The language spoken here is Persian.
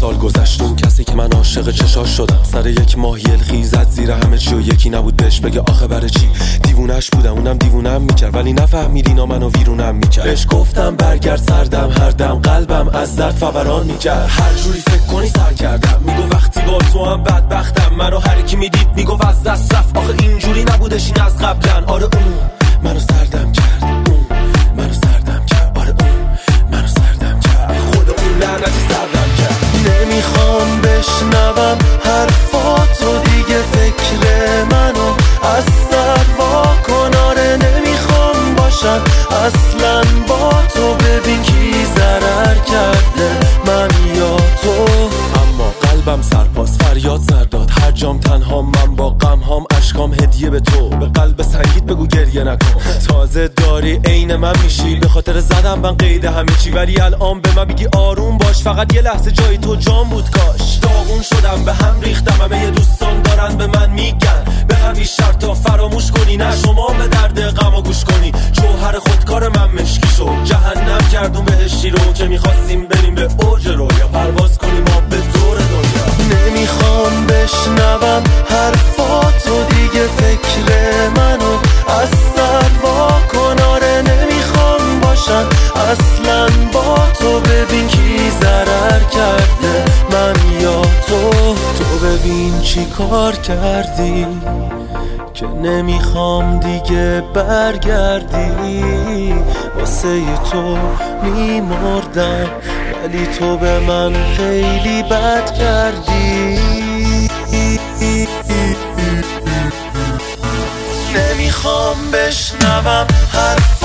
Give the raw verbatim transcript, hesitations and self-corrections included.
سال گذشت، اون کسی که من عاشق چشاش شدم سر یک ماه یلخی زد زیر همه چی و یکی نبود بهش بگه آخه برای چی. دیوونش بودم اونم دیوونم میکرد ولی نفهمید اینا منو ویرونم میکرد. بهش گفتم برگرد سردم، هر دم قلبم از درد فوران میکرد. هر جوری فکر کنی سر کردم، میگو وقتی با تو هم بدبختم. منو هر کی میدید میگو از دست رفت، آخه اینجوری نبودش این از قبلن. آره اون منو سردم کرد، اون منو سردم کرد، آره اون منو سردم کرد، خود اون لعنتی سردم کرد. نمیخوام بشنوم حرفاتو دیگه، فکر منو از سر واکن. آره نمیخوام باشم اصلا با تو، ببین کی ضرر کرده من یا تو. اما قلبم سرپاس فریاد سر داد، هر جام تنها من با غم هام، اشکام هدیه به تو. به قلب سنگیت بگو گریه نکن، تازه داری عین من میشی. به خاطر زدم من قید همه چی، ولی الان به من بگی آروم باش. فقط یه لحظه جای تو جام بود کاش. داغون شدم به هم ریختم، همه یه دوستان دارن به من میگن بخوی شرطا فراموش کنی، نه شما به درد غم گوش کنی. جوهر خودکار من مشکی شد، جهنم کردون بهشتی رو که میخواستیم بریم به اوج رویا، پرواز کنیم ما به دور دنیا. نمیخوام بشنوم حرفاتو دیگه، فکر منو از سر واکن. آره نمیخوام باشم اصلا با تو، ببین کی ضرر کرده من یا تو. تو ببین چی کار کردی که نمیخوام دیگه برگردی. واسه تو میمردم ولی تو به من خیلی بد کردی. نمیخوام بشنوم حرف